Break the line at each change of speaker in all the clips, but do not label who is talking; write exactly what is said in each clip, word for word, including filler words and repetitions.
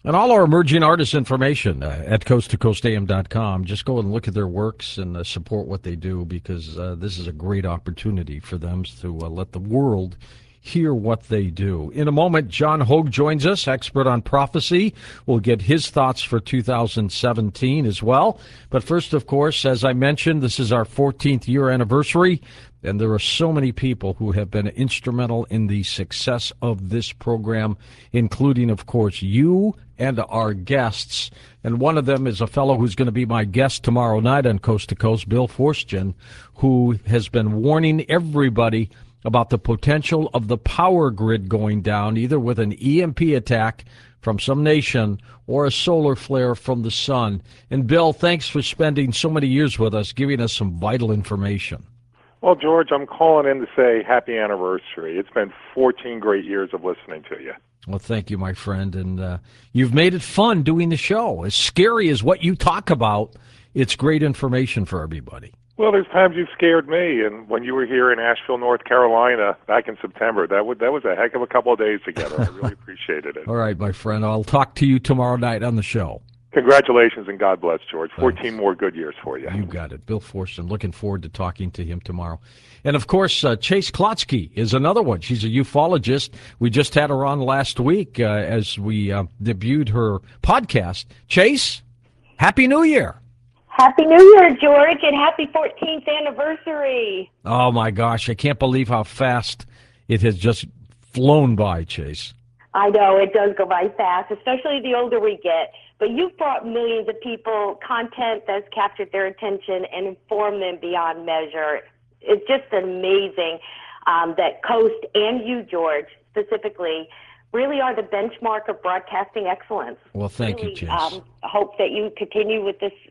And all our emerging artist information uh, at coast to coast a m dot com. Just go and look at their works and uh, support what they do, because uh, this is a great opportunity for them to uh, let the world hear what they do. In a moment, John Hogue joins us, expert on prophecy. We'll get his thoughts for two thousand seventeen as well. But first, of course, as I mentioned, this is our fourteenth year anniversary, and there are so many people who have been instrumental in the success of this program, including, of course, you and our guests. And one of them is a fellow who's going to be my guest tomorrow night on Coast to Coast, Bill Forstchen, who has been warning everybody about the potential of the power grid going down, either with an E M P attack from some nation or a solar flare from the sun. And Bill, thanks for spending so many years with us, giving us some vital information.
Well, George, I'm calling in to say happy anniversary. It's been fourteen great years of listening to you.
Well, thank you, my friend. And uh, you've made it fun doing the show. As scary as what you talk about, it's great information for everybody.
Well, there's times you've scared me, and when you were here in Asheville, North Carolina, back in September, that was, that was a heck of a couple of days together. I really appreciated it.
All right, my friend. I'll talk to you tomorrow night on the show.
Congratulations, and God bless, George. fourteen
Thanks.
more good years for you.
You got it. Bill Forstchen, looking forward to talking to him tomorrow. And, of course, uh, Chase Klotsky is another one. She's a ufologist. We just had her on last week uh, as we uh, debuted her podcast. Chase, Happy New Year.
Happy New Year, George, and happy fourteenth anniversary.
Oh, my gosh. I can't believe how fast it has just flown by, Chase.
I know, it does go by fast, especially the older we get. But you've brought millions of people content that's captured their attention and informed them beyond measure. It's just amazing um, that Coast and you, George, specifically, really are the benchmark of broadcasting excellence.
Well, thank
really,
you, Chase.
Um, hope that you continue with this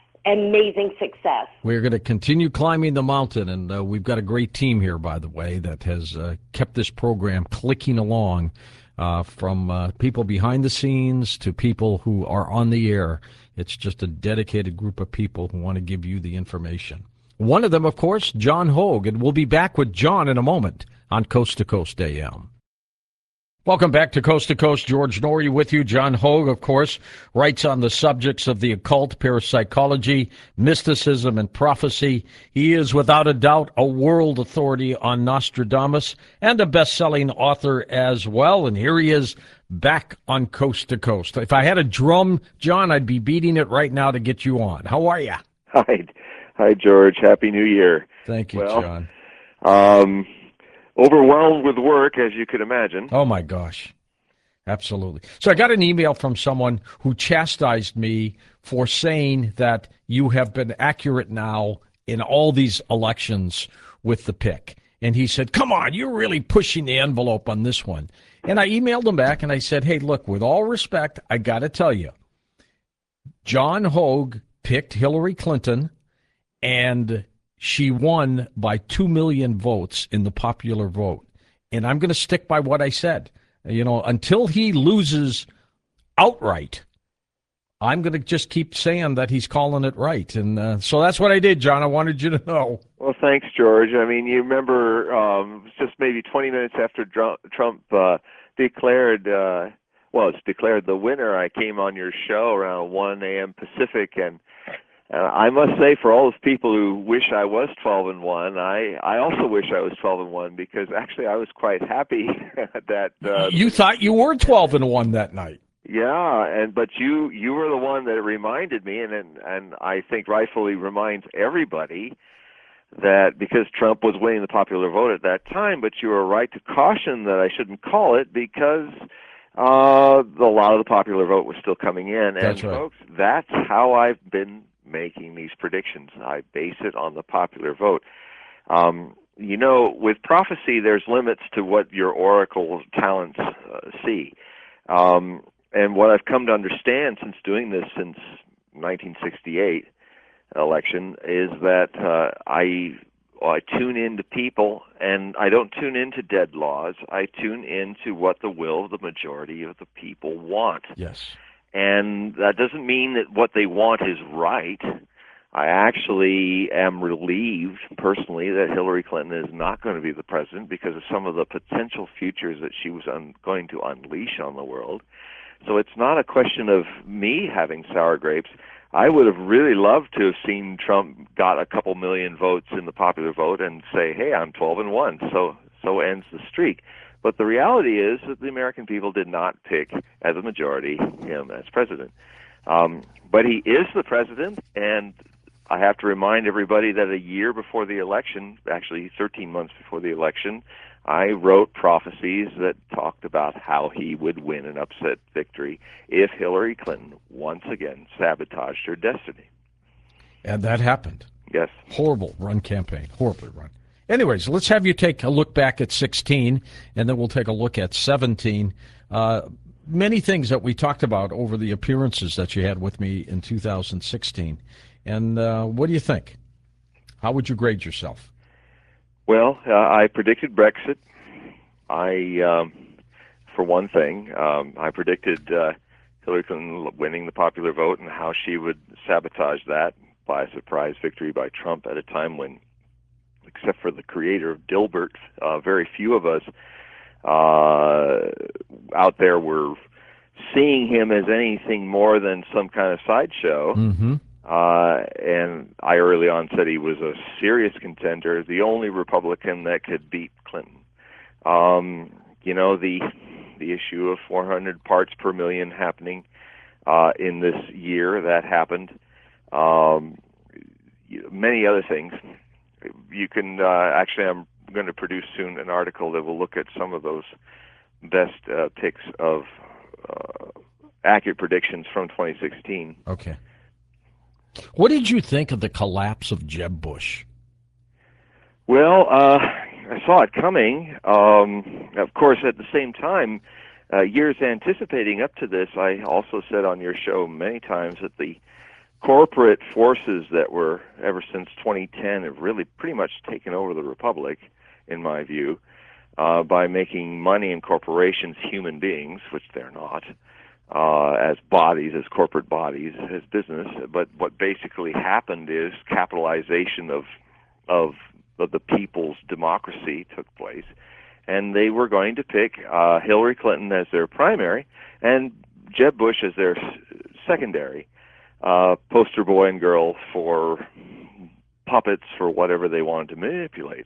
amazing success.
We're going to continue climbing the mountain, and uh, we've got a great team here, by the way, that has uh, kept this program clicking along, uh, from uh, people behind the scenes to people who are on the air. It's just a dedicated group of people who want to give you the information. One of them, of course, John Hogue, and we'll be back with John in a moment on Coast to Coast A M. Welcome back to Coast to Coast. George Noory with you. John Hogue, of course, writes on the subjects of the occult, parapsychology, mysticism, and prophecy. He is, without a doubt, a world authority on Nostradamus and a best-selling author as well. And here he is back on Coast to Coast. If I had a drum, John, I'd be beating it right now to get you on. How are you?
Hi, hi, George. Happy New Year.
Thank you,
well,
John.
Um, overwhelmed with work, as you could imagine.
Oh, my gosh. Absolutely. So I got an email from someone who chastised me for saying that you have been accurate now in all these elections with the pick. And he said, come on, you're really pushing the envelope on this one. And I emailed him back and I said, hey, look, with all respect, I got to tell you, John Hogue picked Hillary Clinton, and she won by two million votes in the popular vote. And I'm going to stick by what I said. You know, until he loses outright, I'm going to just keep saying that he's calling it right. And uh, so that's what I did, John. I wanted you to know.
Well, thanks, George. I mean, you remember um, just maybe twenty minutes after Trump uh, declared, uh, well, it's declared the winner, I came on your show around one a.m. Pacific, and Uh, I must say, for all those people who wish I was twelve and one, I, I also wish I was twelve and one, because actually I was quite happy that uh,
you thought you were twelve and one that night.
Yeah, and but you you were the one that reminded me, and and, and I think rightfully reminds everybody that because Trump was winning the popular vote at that time, but you were right to caution that I shouldn't call it because uh, a lot of the popular vote was still coming in, and
That's right.
folks, that's how I've been making these predictions. I base it on the popular vote. Um, you know, with prophecy, there's limits to what your oracle talents uh, see. Um, and what I've come to understand since doing this since nineteen sixty-eight election is that uh, I I tune into people, and I don't tune into dead laws. I tune into what the will of the majority of the people want.
Yes.
And that doesn't mean that what they want is right. I actually am relieved personally that Hillary Clinton is not going to be the president because of some of the potential futures that she was un- going to unleash on the world. So it's not a question of me having sour grapes. I would have really loved to have seen Trump got a couple million votes in the popular vote and say, hey, I'm twelve and one, so so ends the streak. But the reality is that the American people did not pick, as a majority, him as president. Um, but he is the president, and I have to remind everybody that a year before the election, actually thirteen months before the election, I wrote prophecies that talked about how he would win an upset victory if Hillary Clinton once again sabotaged her destiny.
And that happened.
Yes.
Horrible run campaign. Horribly run. Anyways, let's have you take a look back at sixteen, and then we'll take a look at seventeen. Uh, many things that we talked about over the appearances that you had with me in two thousand sixteen. And uh, what do you think? How would you grade yourself?
Well, uh, I predicted Brexit. I, um, for one thing, um, I predicted uh, Hillary Clinton winning the popular vote and how she would sabotage that by a surprise victory by Trump at a time when, except for the creator of Dilbert, uh, very few of us uh, out there were seeing him as anything more than some kind of sideshow.
Mm-hmm.
Uh, and I early on said he was a serious contender, the only Republican that could beat Clinton. Um, you know, the the issue of four hundred parts per million happening uh, in this year, that happened. Um, many other things. You can, uh, actually, I'm going to produce soon an article that will look at some of those best uh, picks of uh, accurate predictions from twenty sixteen.
Okay. What did you think of the collapse of Jeb Bush?
Well, uh, I saw it coming. Um, of course, at the same time, uh, years anticipating up to this, I also said on your show many times that the corporate forces that were, ever since twenty ten, have really pretty much taken over the republic, in my view, uh, by making money in corporations human beings, which they're not. Uh, as bodies, as corporate bodies, as business. But what basically happened is capitalization of of, of the people's democracy took place, and they were going to pick uh, Hillary Clinton as their primary and Jeb Bush as their s- secondary uh, poster boy and girl for puppets for whatever they wanted to manipulate.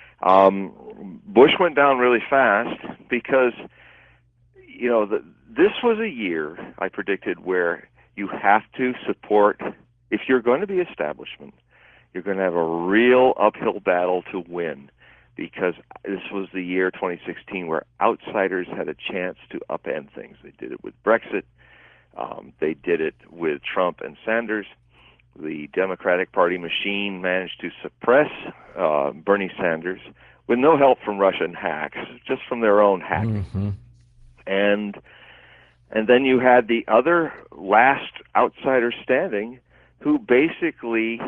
Um, Bush went down really fast because, you know, the this was a year, I predicted, where you have to support, if you're going to be establishment, you're going to have a real uphill battle to win, because this was the year twenty sixteen where outsiders had a chance to upend things. They did it with Brexit. Um, they did it with Trump and Sanders. The Democratic Party machine managed to suppress uh, Bernie Sanders with no help from Russian hacks, just from their own hacking.
Mm-hmm.
And and then you had the other last outsider standing, who basically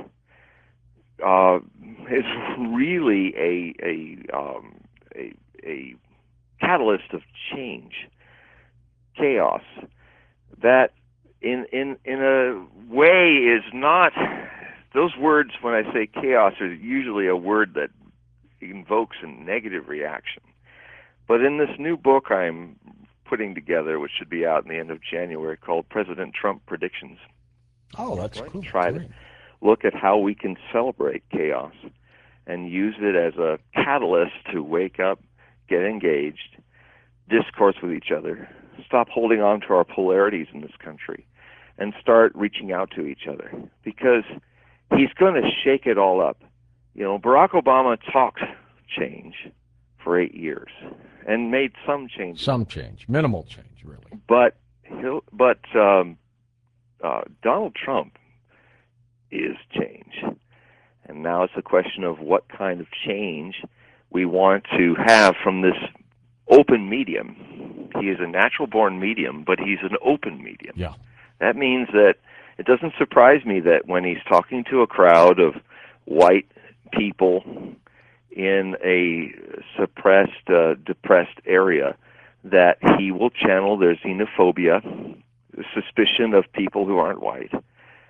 uh, is really a a, um, a a catalyst of change, chaos, that in in in a way is not. Those words, when I say chaos, are usually a word that invokes a negative reaction. But in this new book I'm putting together, which should be out in the end of January, called President Trump Predictions.
Oh, that's
I'm going
cool.
to try
Great.
to look at how we can celebrate chaos and use it as a catalyst to wake up, get engaged, discourse with each other, stop holding on to our polarities in this country, and start reaching out to each other. Because he's going to shake it all up. You know, Barack Obama talked change for eight years and made some changes.
Some change, minimal change, really.
But he'll, but um, uh, Donald Trump is change, and now it's a question of what kind of change we want to have from this open medium. He is a natural-born medium, but he's an open medium.
Yeah.
That means that it doesn't surprise me that when he's talking to a crowd of white people in a suppressed, uh, depressed area, that he will channel their xenophobia, suspicion of people who aren't white,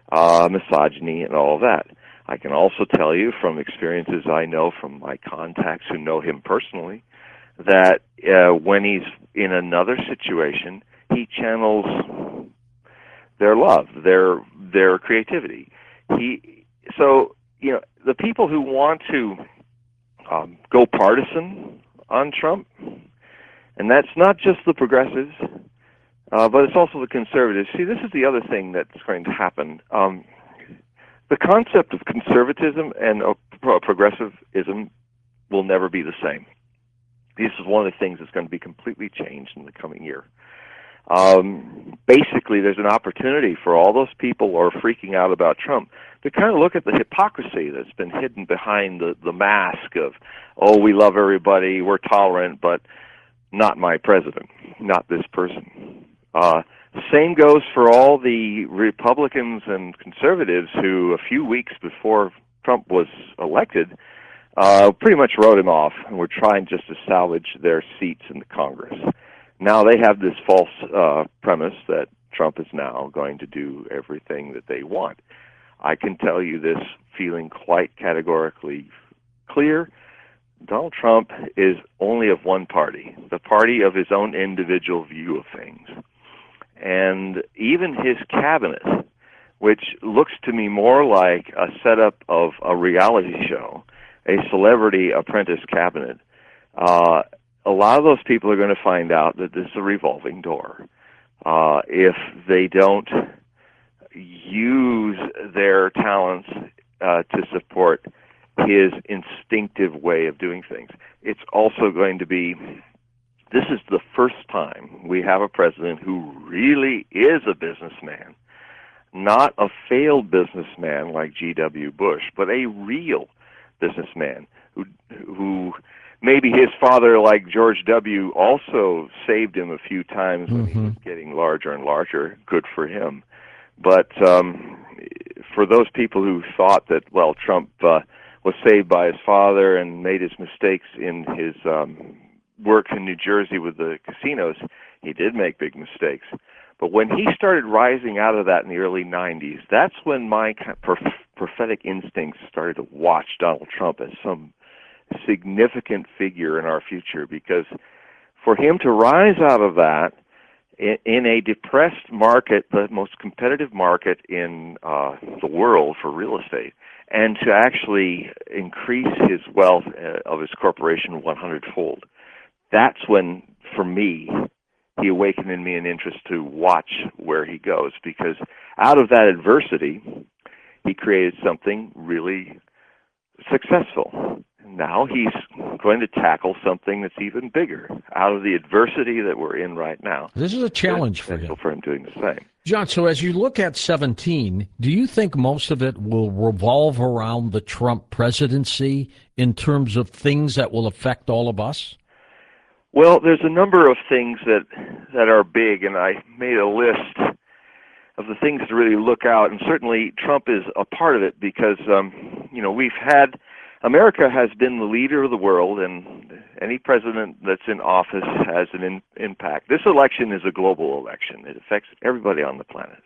uh, misogyny, and all of that. I can also tell you from experiences I know from my contacts who know him personally that uh, when he's in another situation, he channels their love, their their creativity. He so you know the people who want to um, go partisan on Trump, and that's not just the progressives, uh, but it's also the conservatives. See, this is the other thing that's going to happen. Um, the concept of conservatism and uh, progressivism will never be the same. This is one of the things that's going to be completely changed in the coming year. Um, basically, there's an opportunity for all those people who are freaking out about Trump to kind of look at the hypocrisy that's been hidden behind the, the mask of, oh, we love everybody, we're tolerant, but not my president, not this person. Uh, same goes for all the Republicans and conservatives who, a few weeks before Trump was elected, uh, pretty much wrote him off and were trying just to salvage their seats in the Congress. Now they have this false uh, premise that Trump is now going to do everything that they want. I can tell you this feeling quite categorically clear. Donald Trump is only of one party, the party of his own individual view of things. And even his cabinet, which looks to me more like a setup of a reality show, a celebrity apprentice cabinet, uh, a lot of those people are going to find out that this is a revolving door. Uh, if they don't use their talents uh, to support his instinctive way of doing things. It's also going to be, this is the first time we have a president who really is a businessman, not a failed businessman like G W Bush, but a real businessman who, who maybe his father, like George W., also saved him a few times when mm-hmm. he was getting larger and larger. Good for him. But um, for those people who thought that, well, Trump uh, was saved by his father and made his mistakes in his um, work in New Jersey with the casinos, he did make big mistakes. But when he started rising out of that in the early nineties, that's when my prophetic instincts started to watch Donald Trump as some significant figure in our future, because for him to rise out of that in, in a depressed market, the most competitive market in uh, the world for real estate, and to actually increase his wealth uh, of his corporation one hundred fold, that's when, for me, he awakened in me an interest to watch where he goes, because out of that adversity, he created something really successful. Now he's going to tackle something that's even bigger out of the adversity that we're in right now.
This is a challenge for him.
For him doing the same.
John, so as you look at seventeen, do you think most of it will revolve around the Trump presidency in terms of things that will affect all of us?
Well, there's a number of things that that are big, and I made a list of the things to really look out, and certainly Trump is a part of it because, um, you know, we've had, America has been the leader of the world, and any president that's in office has an in, impact. This election is a global election. It affects everybody on the planet.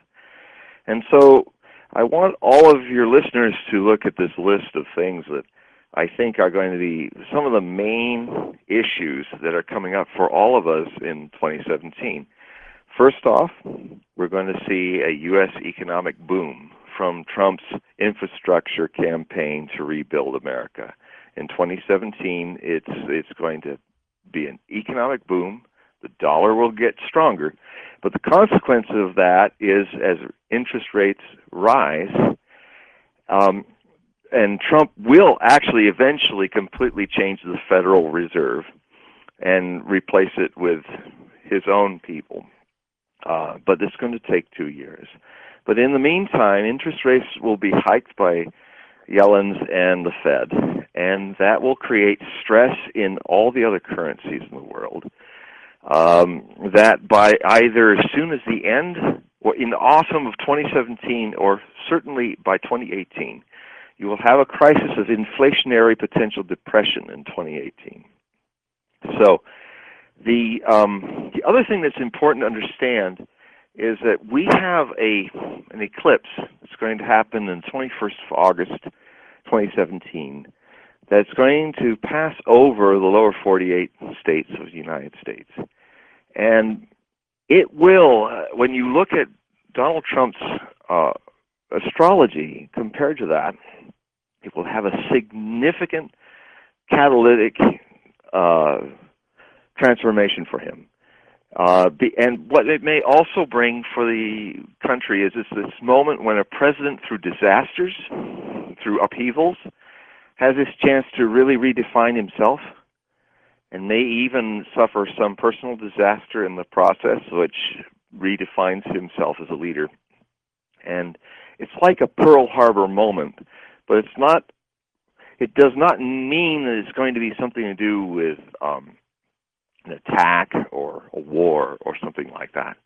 And so I want all of your listeners to look at this list of things that I think are going to be some of the main issues that are coming up for all of us in twenty seventeen. First off, we're going to see a U S economic boom from Trump's infrastructure campaign to rebuild America. In twenty seventeen, it's it's going to be an economic boom. The dollar will get stronger, but the consequence of that is as interest rates rise, um, and Trump will actually eventually completely change the Federal Reserve and replace it with his own people. Uh, but it's going to take two years. But in the meantime, interest rates will be hiked by Yellen's and the Fed, and that will create stress in all the other currencies in the world. Um, that by either as soon as the end, or in the autumn of twenty seventeen, or certainly by twenty eighteen, you will have a crisis of inflationary potential depression in twenty eighteen. So the um, the other thing that's important to understand is that we have a an eclipse that's going to happen on the twenty-first of August, twenty seventeen, that's going to pass over the lower forty-eight states of the United States. And it will, uh, when you look at Donald Trump's uh, astrology compared to that, it will have a significant catalytic uh, transformation for him. Uh, be, and what it may also bring for the country is this, this moment when a president, through disasters, through upheavals, has this chance to really redefine himself and may even suffer some personal disaster in the process, which redefines himself as a leader. And it's like a Pearl Harbor moment, but it's not, it does not mean that it's going to be something to do with um, an attack or a war or something like that.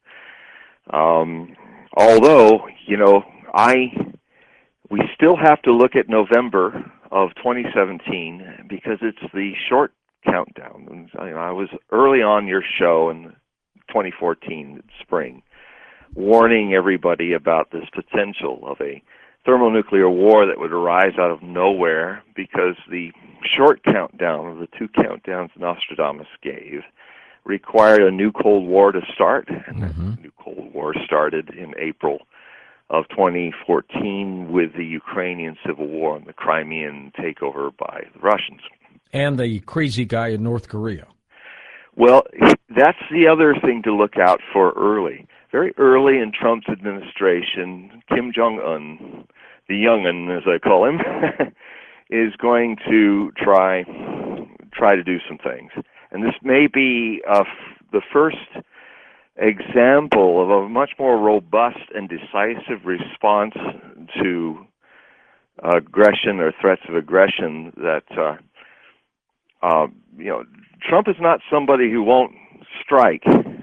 Um, although, you know, I we still have to look at November of twenty seventeen because it's the short countdown. And, you know, I was early on your show in twenty fourteen spring, warning everybody about this potential of a thermonuclear war that would arise out of nowhere because the short countdown of the two countdowns Nostradamus gave required a new Cold War to start, and mm-hmm. the new Cold War started in April of twenty fourteen with the Ukrainian Civil War and the Crimean takeover by the Russians.
And the crazy guy in North Korea.
Well, that's the other thing to look out for early. Very early in Trump's administration, Kim Jong-un, the young'un as I call him, is going to try try to do some things. And this may be uh, f- the first example of a much more robust and decisive response to aggression or threats of aggression that, uh, uh, you know, Trump is not somebody who won't strike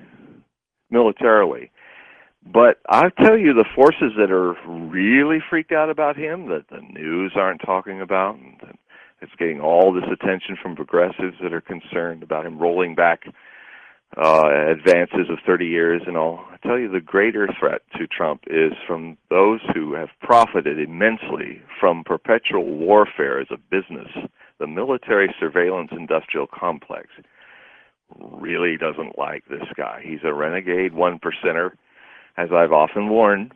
militarily. But I'll tell you, the forces that are really freaked out about him, that the news aren't talking about, and that it's getting all this attention from progressives that are concerned about him rolling back uh, advances of thirty years and all. I tell you, the greater threat to Trump is from those who have profited immensely from perpetual warfare as a business. The military surveillance industrial complex really doesn't like this guy. He's a renegade one percenter, as I've often warned,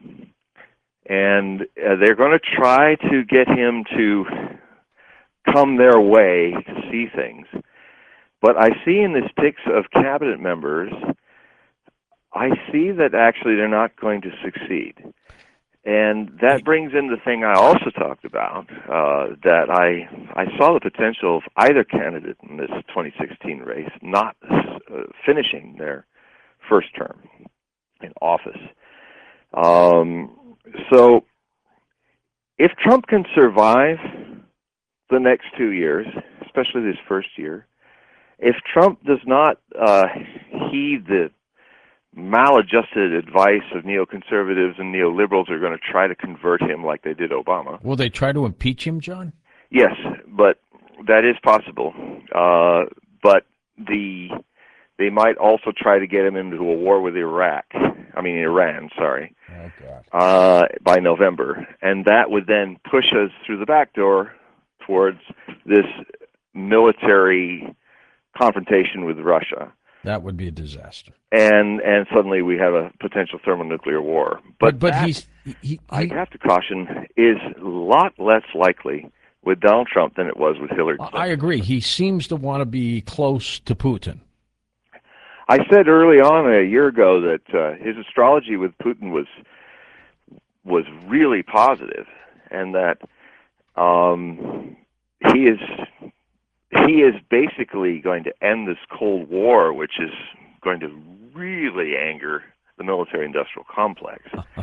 and uh, they're going to try to get him to come their way to see things. But I see in this picks of cabinet members, I see that actually they're not going to succeed. And that brings in the thing I also talked about, uh, that I I saw the potential of either candidate in this twenty sixteen race not uh, finishing their first term in office. Um, so if Trump can survive the next two years, especially this first year, if Trump does not uh, heed the maladjusted advice of neoconservatives and neoliberals are going to try to convert him like they did Obama.
Will they try to impeach him, John?
Yes, but that is possible. Uh, but the they might also try to get him into a war with Iraq. I mean, Iran, sorry,
oh, God.
Uh, by November. And that would then push us through the back door towards this military confrontation with Russia.
That would be a disaster.
And and suddenly we have a potential thermonuclear war. But,
but, but
that,
he's, he, he,
I have to caution, is a lot less likely with Donald Trump than it was with Hillary Clinton.
I agree. He seems to want to be close to Putin.
I said early on a year ago that uh, his astrology with Putin was was really positive, and that um, he is he is basically going to end this Cold War, which is going to really anger the military-industrial complex.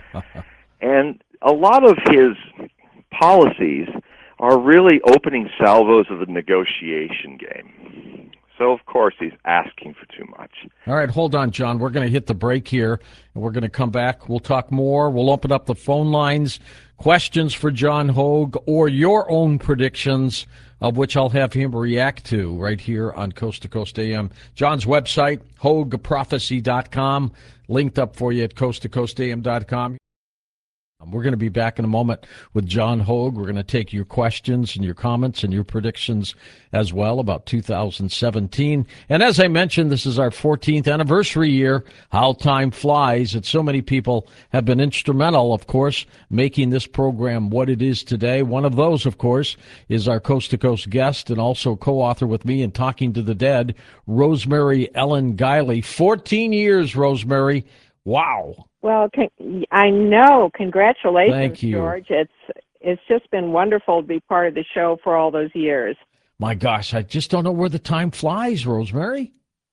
And a lot of his policies are really opening salvos of the negotiation game. So, of course, he's asking for too much.
All right, hold on, John. We're going to hit the break here, and we're going to come back. We'll talk more. We'll open up the phone lines, questions for John Hogue, or your own predictions of which I'll have him react to right here on Coast to Coast A M. John's website, hogue prophecy dot com, linked up for you at coast to coast a m dot com. We're going to be back in a moment with John Hogue. We're going to take your questions and your comments and your predictions as well about two thousand seventeen. And as I mentioned, this is our fourteenth anniversary year. How time flies. And so many people have been instrumental, of course, making this program what it is today. One of those, of course, is our Coast to Coast guest and also co-author with me in Talking to the Dead, Rosemary Ellen Guiley. fourteen years, Rosemary. Wow.
Well, con- I know. Congratulations,
Thank you.
George. It's it's just been wonderful to be part of the show for all those years.
My gosh, I just don't know where the time flies, Rosemary.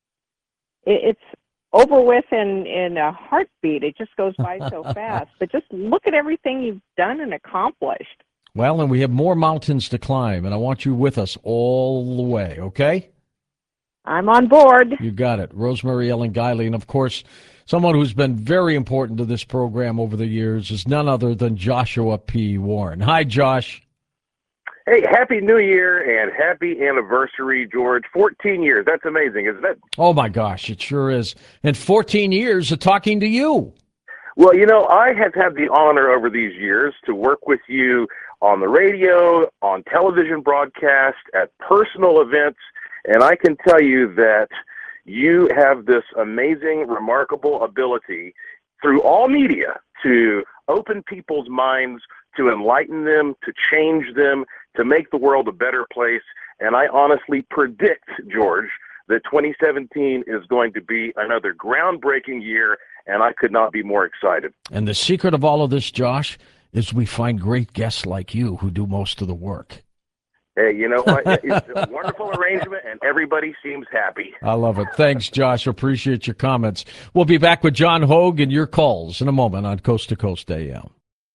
It, it's over with in, in a heartbeat. It just goes by so fast. But just look at everything you've done and accomplished.
Well, and we have more mountains to climb, and I want you with us all the way, okay?
I'm on board.
You got it. Rosemary Ellen Guiley, and of course, someone who's been very important to this program over the years is none other than Joshua P. Warren. Hi, Josh.
Hey, Happy New Year and happy anniversary, George. fourteen years. That's amazing, isn't it?
Oh, my gosh, it sure is. And fourteen years of talking to you.
Well, you know, I have had the honor over these years to work with you on the radio, on television broadcast, at personal events, and I can tell you that you have this amazing, remarkable ability through all media to open people's minds, to enlighten them, to change them, to make the world a better place. And I honestly predict, George, that twenty seventeen is going to be another groundbreaking year, and I could not be more excited.
And the secret of all of this, Josh, is we find great guests like you who do most of the work.
Hey, you know what? It's a wonderful arrangement, and everybody seems happy.
I love it. Thanks, Josh. Appreciate your comments. We'll be back with John Hogue and your calls in a moment on Coast to Coast A M.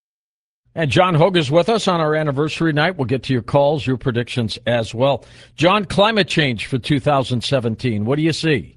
And John Hogue is with us on our anniversary night. We'll get to your calls, your predictions as well. John, climate change for two thousand seventeen. What do you see?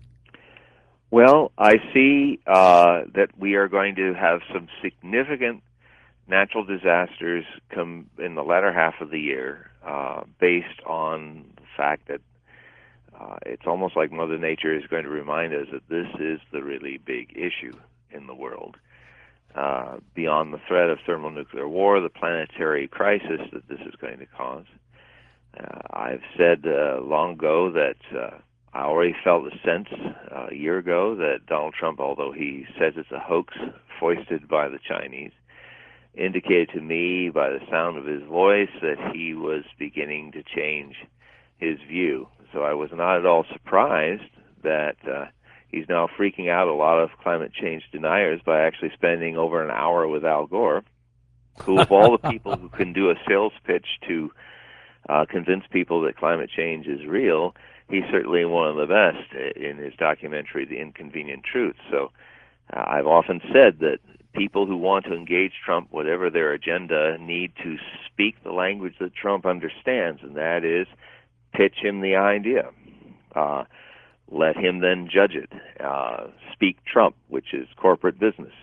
Well, I see uh, that we are going to have some significant natural disasters come in the latter half of the year, uh, based on the fact that uh, it's almost like Mother Nature is going to remind us that this is the really big issue in the world. Uh, beyond the threat of thermonuclear war, the planetary crisis that this is going to cause. Uh, I've said uh, long ago that uh, I already felt a sense uh, a year ago that Donald Trump, although he says it's a hoax foisted by the Chinese, indicated to me by the sound of his voice that he was beginning to change his view. So I was not at all surprised that uh, he's now freaking out a lot of climate change deniers by actually spending over an hour with Al Gore, who of all the people who can do a sales pitch to uh, convince people that climate change is real, he's certainly one of the best in his documentary, The Inconvenient Truth. So uh, I've often said that people who want to engage Trump, whatever their agenda, need to speak the language that Trump understands, and that is pitch him the idea. Uh, let him then judge it. Uh, speak Trump, which is corporate business.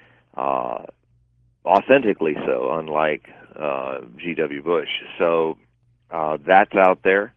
Uh, authentically so, unlike uh, G W Bush. So uh, that's out there.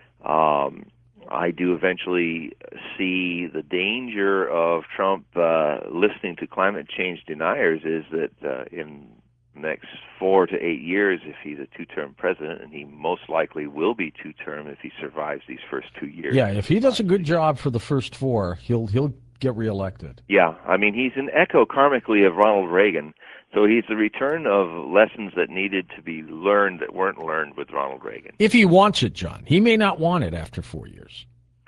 Um, I do eventually see the danger of Trump uh, listening to climate change deniers is that uh, in the next four to eight years, if he's a two-term president, and he most likely will be two-term if he survives these first two years.
Yeah, if he does a good job for the first four, he'll he'll get reelected.
Yeah, I mean, he's an echo karmically of Ronald Reagan, so he's the return of lessons that needed to be learned that weren't learned with Ronald Reagan.
If he wants it, John. He may not want it after four years.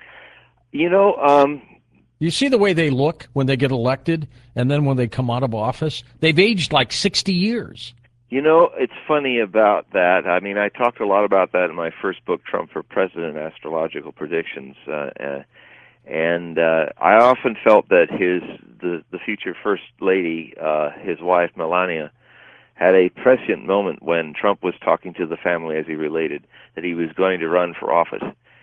You know, um,
you see the way they look when they get elected, and then when they come out of office? They've aged like sixty years.
You know, it's funny about that. I mean, I talked a lot about that in my first book, Trump for President, Astrological Predictions. Uh, uh, and uh, I often felt that his the, the future First Lady, uh, his wife, Melania, had a prescient moment when Trump was talking to the family as he related that he was going to run for office.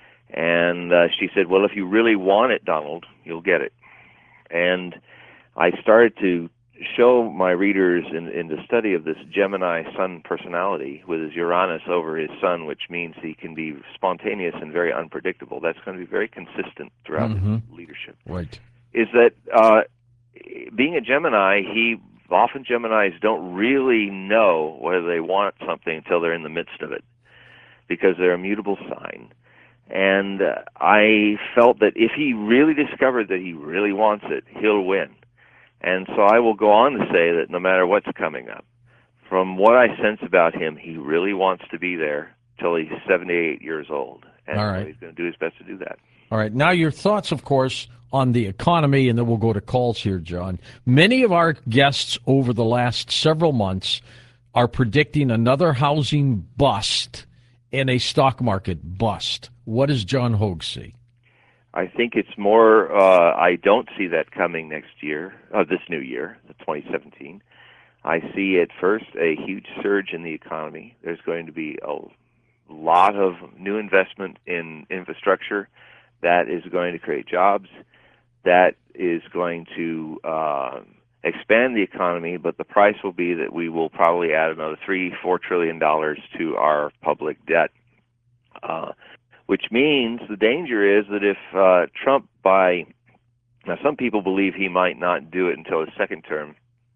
And uh, she said, well, if you really want it, Donald, you'll get it. And I started to show my readers in, in the study of this Gemini sun personality with his Uranus over his sun, which means he can be spontaneous and very unpredictable. That's going to be very consistent throughout
Mm-hmm.
his leadership.
Right.
Is that uh, being a Gemini, he often Geminis don't really know whether they want something until they're in the midst of it, because they're a mutable sign. And uh, I felt that if he really discovered that he really wants it, he'll win. And so I will go on to say that no matter what's coming up, from what I sense about him, he really wants to be there till he's seventy-eight years old. And
All right.
so he's going to do his best to do that.
All right. Now, your thoughts, of course, on the economy, and then we'll go to calls here, John. Many of our guests over the last several months are predicting another housing bust and a stock market bust. What does John Hogue see?
I think it's more, uh, I don't see that coming next year, uh, this new year, the twenty seventeen. I see at first a huge surge in the economy. There's going to be a lot of new investment in infrastructure that is going to create jobs, that is going to uh, expand the economy, but the price will be that we will probably add another three, four trillion dollars to our public debt. Uh, which means the danger is that if uh, Trump, by now some people believe he might not do it until his second term,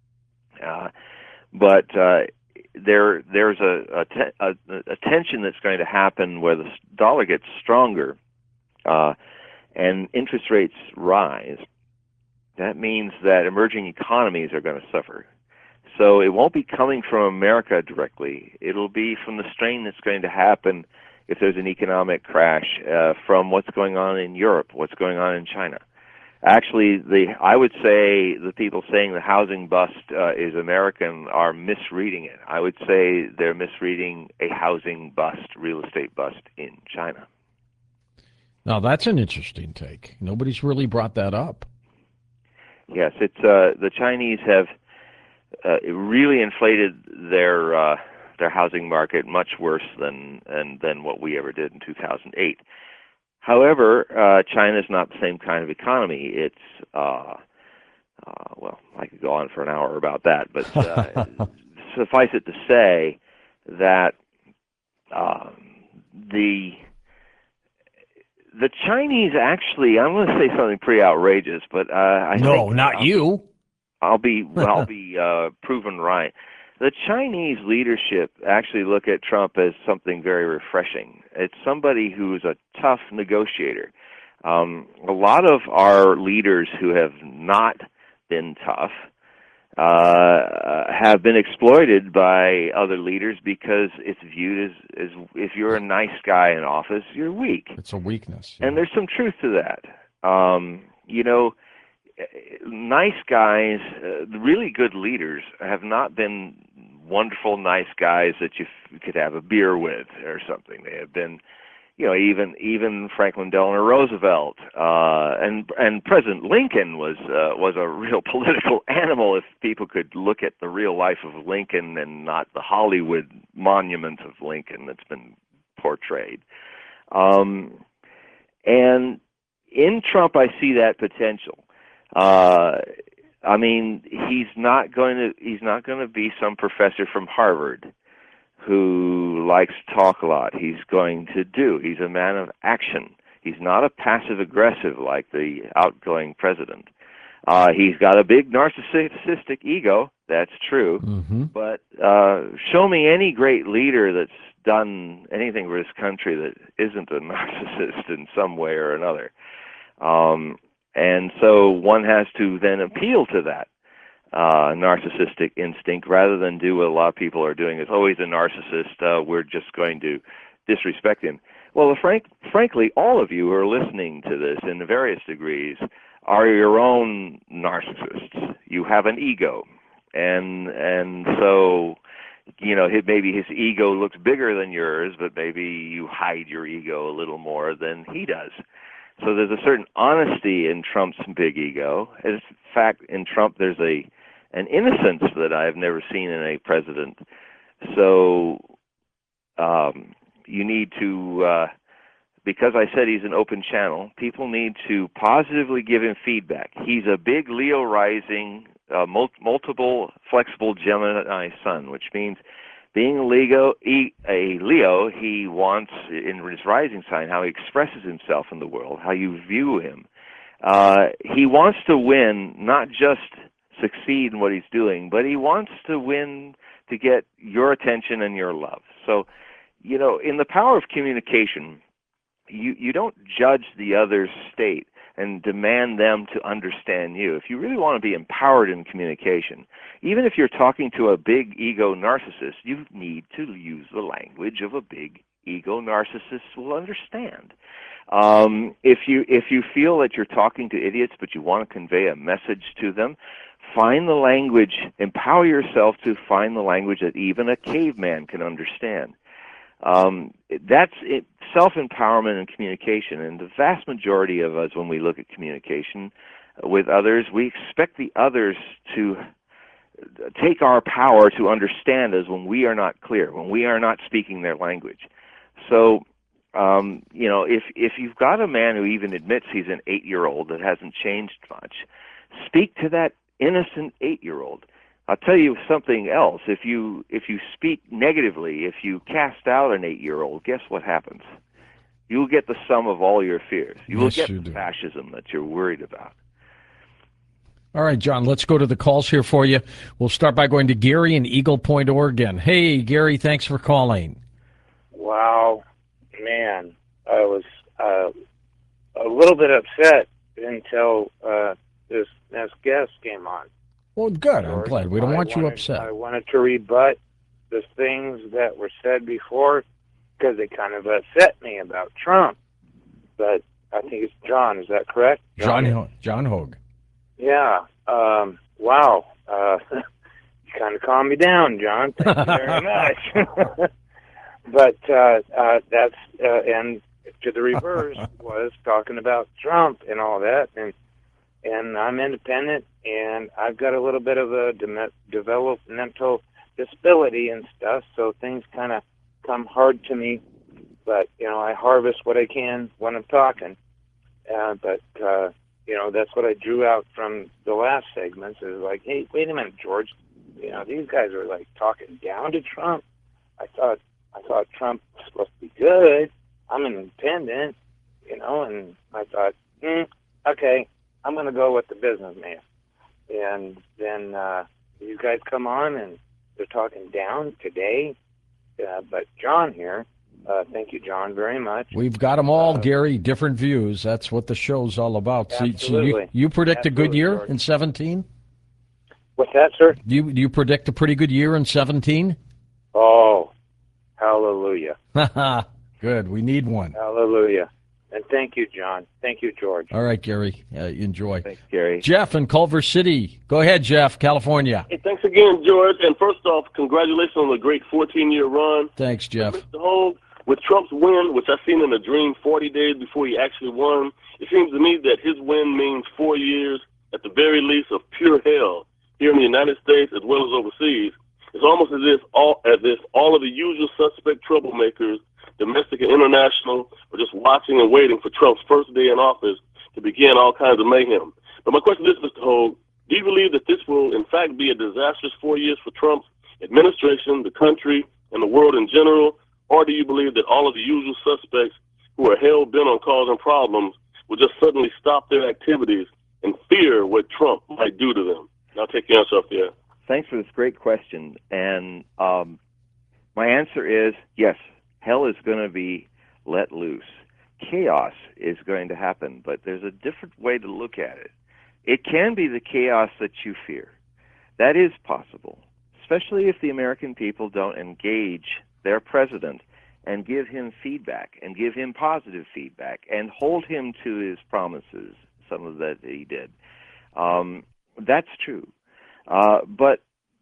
uh, but uh, there there's a, a, te- a, a tension that's going to happen where the dollar gets stronger uh, and interest rates rise. That means that emerging economies are going to suffer. So it won't be coming from America directly. It'll be from the strain that's going to happen if there's an economic crash uh, from what's going on in Europe, what's going on in China. Actually, the I would say the people saying the housing bust uh, is American are misreading it. I would say they're misreading a housing bust, real estate bust in China.
Now, that's an interesting take. Nobody's really brought that up.
Yes, it's uh, the Chinese have uh, really inflated their uh, their housing market much worse than and than what we ever did in two thousand eight. However, uh, China is not the same kind of economy. It's uh, uh, well, I could go on for an hour about that, but uh, suffice it to say that uh, the the Chinese actually, I'm going to say something pretty outrageous, but uh, I
no,
think
not
I'll,
you.
I'll be I'll be uh, proven right. The Chinese leadership actually look at Trump as something very refreshing. It's somebody who's a tough negotiator. Um, a lot of our leaders who have not been tough uh, have been exploited by other leaders because it's viewed as, as if you're a nice guy in office, you're weak.
It's a weakness.
And there's some truth to that. Um, you know, nice guys, uh, really good leaders have not been wonderful, nice guys that you f- could have a beer with or something. They have been, you know, even even Franklin Delano Roosevelt uh, and and President Lincoln was uh, was a real political animal. If people could look at the real life of Lincoln and not the Hollywood monument of Lincoln that's been portrayed. Um, and in Trump, I see that potential. Uh, I mean, he's not going to he's not going to be some professor from Harvard who likes to talk a lot. He's going to do. He's a man of action. He's not a passive aggressive like the outgoing president. Uh, he's got a big narcissistic ego. That's true.
Mm-hmm.
But uh, show me any great leader that's done anything for this country that isn't a narcissist in some way or another. Um, And so one has to then appeal to that uh, narcissistic instinct rather than do what a lot of people are doing. It's always a narcissist. Uh, we're just going to disrespect him. Well, frank, frankly, all of you who are listening to this in various degrees are your own narcissists. You have an ego. And and so, you know, maybe his ego looks bigger than yours, but maybe you hide your ego a little more than he does. So there's a certain honesty in Trump's big ego. In fact, in Trump, there's a an innocence that I've never seen in a president. So um, you need to, uh, because I said he's an open channel, people need to positively give him feedback. He's a big Leo rising, uh, mul- multiple flexible Gemini sun, which means being a Leo, a Leo, he wants, in his rising sign, how he expresses himself in the world, how you view him. Uh, he wants to win, not just succeed in what he's doing, but he wants to win to get your attention and your love. So, you know, in the power of communication, you, you don't judge the other's state and demand them to understand you. If you really want to be empowered in communication, even if you're talking to a big ego narcissist, you need to use the language of a big ego narcissist will understand. Um, if you if you feel that you're talking to idiots but you want to convey a message to them, find the language, empower yourself to find the language that even a caveman can understand. Um, that's it, self-empowerment and communication. And the vast majority of us, when we look at communication with others, we expect the others to take our power to understand us when we are not clear, when we are not speaking their language. So, um, you know, if, if you've got a man who even admits he's an eight-year-old that hasn't changed much, speak to that innocent eight-year-old. I'll tell you something else. If you if you speak negatively, if you cast out an eight-year-old, guess what happens? You will get the sum of all your fears. You will
Yes,
get
you
the
do.
fascism that you're worried about.
All right, John, let's go to the calls here for you. We'll start by going to Gary in Eagle Point, Oregon. Hey, Gary, thanks for calling.
Wow, man, I was uh, a little bit upset until uh, this next guest came on.
Well, good. I'm
George.
glad. We don't
I
want you
wanted-
upset.
I wanted to rebut the things that were said before because they kind of upset me about Trump. But I think it's John. Is that correct?
John Ho- John Hogue.
Yeah. Um, wow. Uh, you kind of calmed me down, John. Thank you very much. But uh, uh, that's uh, and to the reverse was talking about Trump and all that, and and I'm independent, and I've got a little bit of a de- developmental disability and stuff, so things kind of come hard to me. But you know, I harvest what I can when I'm talking. Uh, but uh, you know, that's what I drew out from the last segments. Is like, hey, wait a minute, George. You know, these guys are like talking down to Trump. I thought I thought Trump was supposed to be good. I'm an independent, you know, and I thought, hmm, okay, I'm going to go with the businessman. And then uh, these guys come on and they're talking down today. Uh, but John here, uh, thank you, John, very much.
We've got them all,
Uh,
Gary, different views. That's what the show's all about. So, so you,
Absolutely.
you predict a good
Absolutely,
year
George.
in seventeen?
What's that, sir?
Do you, do you predict a pretty good year in seventeen?
Oh, hallelujah.
Good. We need one.
Hallelujah. And thank you, John. Thank you, George.
All right, Gary. Uh, enjoy.
Thanks, Gary.
Jeff in Culver City. Go ahead, Jeff, California.
Hey, thanks again, George. And first off, congratulations on the great fourteen-year run.
Thanks, Jeff.
Mister Hogue, with Trump's win, which I seen in a dream forty days before he actually won, it seems to me that his win means four years, at the very least, of pure hell here in the United States as well as overseas. It's almost as if all as if all of the usual suspect troublemakers, domestic and international, are just watching and waiting for Trump's first day in office to begin all kinds of mayhem. But my question is, Mister Hogue, do you believe that this will, in fact, be a disastrous four years for Trump's administration, the country, and the world in general? Or do you believe that all of the usual suspects who are hell-bent on causing problems will just suddenly stop their activities and fear what Trump might do to them? And I'll take your answer off there.
Thanks for this great question. And um, my answer is yes, hell is going to be let loose. Chaos is going to happen, but there's a different way to look at it. It can be the chaos that you fear. That is possible, especially if the American people don't engage their president and give him feedback and give him positive feedback and hold him to his promises, some of that he did. Um, that's true. Uh, but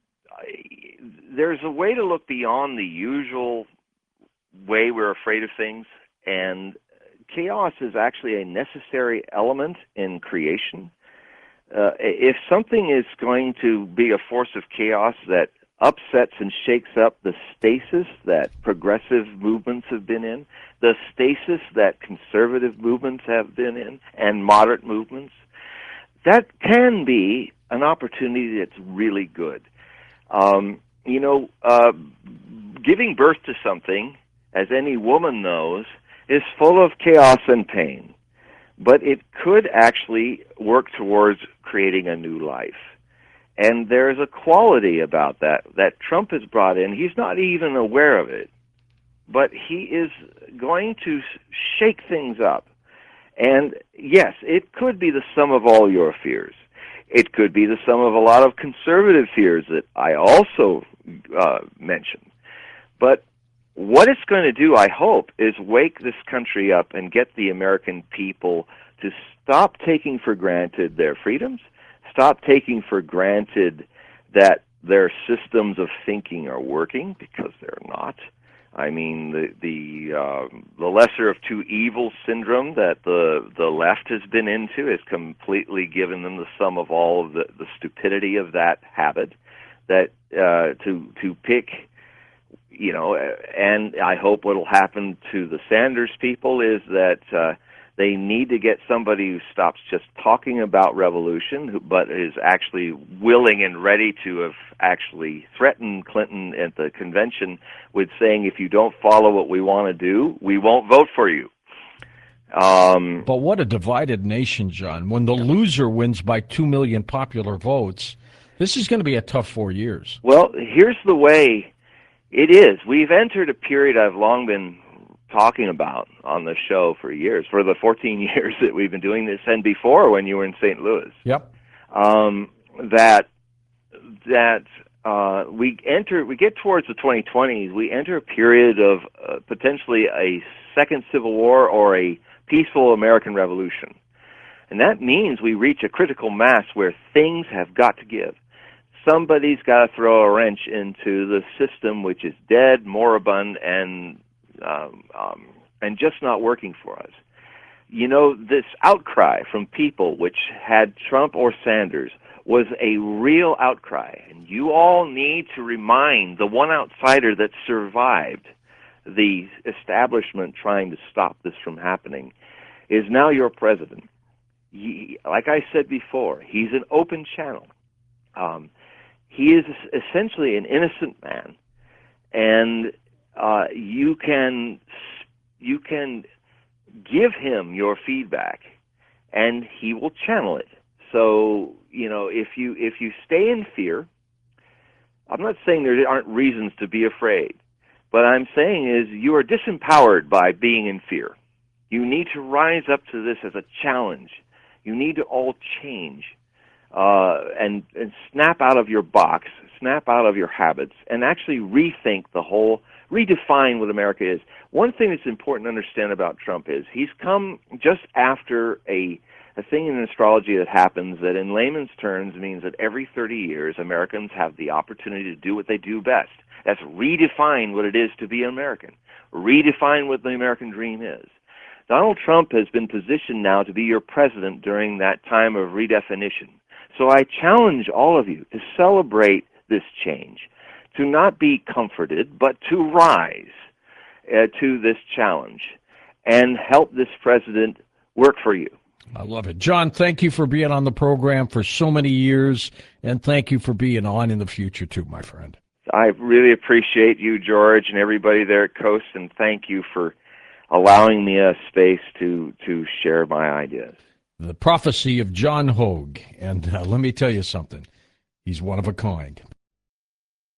I, there's a way to look beyond the usual way we're afraid of things, and chaos is actually a necessary element in creation. Uh, if something is going to be a force of chaos that upsets and shakes up the stasis that progressive movements have been in, the stasis that conservative movements have been in, and moderate movements, that can be an opportunity that's really good. Um, you know, uh, giving birth to something, as any woman knows, is full of chaos and pain. But it could actually work towards creating a new life. And there's a quality about that that Trump has brought in. He's not even aware of it, but he is going to shake things up. And yes, it could be the sum of all your fears. It could be the sum of a lot of conservative fears that I also uh, mentioned. But what it's going to do, I hope, is wake this country up and get the American people to stop taking for granted their freedoms, stop taking for granted that their systems of thinking are working, because they're not. I mean, the the um, the lesser of two evils syndrome that the the left has been into has completely given them the sum of all of the, the stupidity of that habit. That uh, to to pick, you know, and I hope what will happen to the Sanders people is that uh, they need to get somebody who stops just talking about revolution, who, but is actually willing and ready to have actually threatened Clinton at the convention with saying, if you don't follow what we want to do, we won't vote for you. Um,
but what a divided nation, John. When the loser wins by two million popular votes, this is going to be a tough four years.
Well, here's the way it is. We've entered a period I've long been talking about on the show for years, for the fourteen years that we've been doing this, and before when you were in Saint Louis.
Yep.
Um, that that uh, we enter, we get towards the twenty twenties. We enter a period of uh, potentially a second civil war or a peaceful American Revolution, and that means we reach a critical mass where things have got to give. Somebody's got to throw a wrench into the system, which is dead, moribund, and Um, um, and just not working for us. You know, this outcry from people, which had Trump or Sanders, was a real outcry. And you all need to remind the one outsider that survived the establishment trying to stop this from happening is now your president. He, like I said before, he's an open channel. Um, he is essentially an innocent man. And Uh, you can you can give him your feedback, and he will channel it. So you know, if you if you stay in fear, I'm not saying there aren't reasons to be afraid, but I'm saying is you are disempowered by being in fear. You need to rise up to this as a challenge. You need to all change uh, and and snap out of your box, snap out of your habits, and actually rethink the whole. Redefine what America is. One thing that's important to understand about Trump is he's come just after a, a thing in astrology that happens that in layman's terms means that every thirty years Americans have the opportunity to do what they do best. That's redefine what it is to be an American. Redefine what the American dream is. Donald Trump has been positioned now to be your president during that time of redefinition. So I challenge all of you to celebrate this change, to not be comforted, but to rise uh, to this challenge and help this president work for you.
I love it. John, thank you for being on the program for so many years, and thank you for being on in the future, too, my friend.
I really appreciate you, George, and everybody there at Coast, and thank you for allowing me a space to, to share my ideas.
The prophecy of John Hogue, and uh, let me tell you something. He's one of a kind.